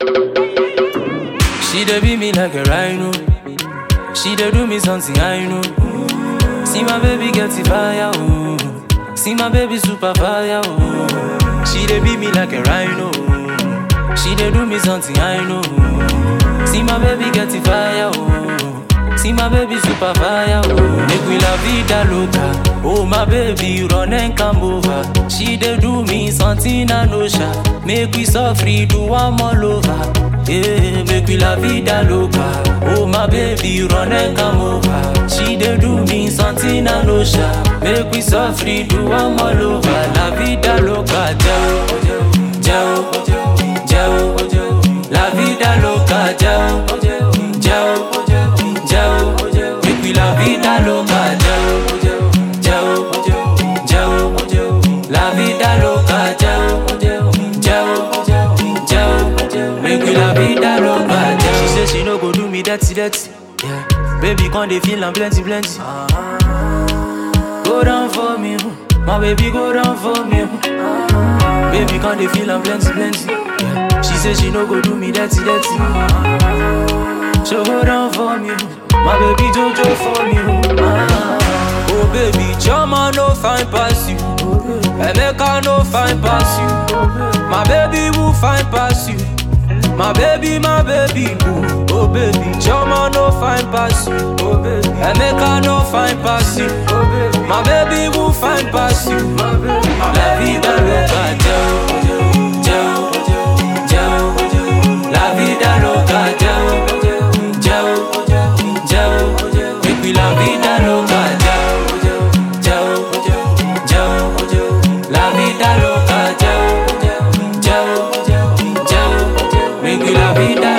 She dey beat me like a rhino. She dey do me something I know. See my baby get the fire, oh. See my baby super fire, oh. She dey beat me like a rhino. She dey do me something I know. See my baby get the fire, oh. See my baby super fire, oh. Make we la vida loca. Oh my baby run and come over. She dey do me something I know sha. Make we suffer, do one all over. Yeah, make we la vida loca. Oh my baby run and come over. She dey do me something I know sha. Make we suffer, do one all over. La vida loca, Jao, Jao, Jao. La vida loca, Jao, Jao, Jao. Make we la vida loca, Jao, Jao, Jao. La vida loca, Jao, Jao, Jao. Make we la vida loca, Jao. She say she no go do me dirty. Yeah, baby come dey feel am plenty. Go down for me, my baby go down for me. Baby come dey feel am plenty. Yeah. She say she no go do me dirty. So go down for me, my baby Jojo for me. Oh baby, Chama no fine pass you. Emeka no fine pass you. My baby will fine pass you. My baby boo. Oh baby, Chama no fine pass you. Oh baby, Emeka no fine pass you. Oh baby, my baby will fine pass you. La vida loca, Jao, Jao, Jao. La vida loca, Jao, Jao, Jao. Make we la vida loca, Jao, Jao, Jao. La vida loca, Jao, Jao, Jao. Make we la vida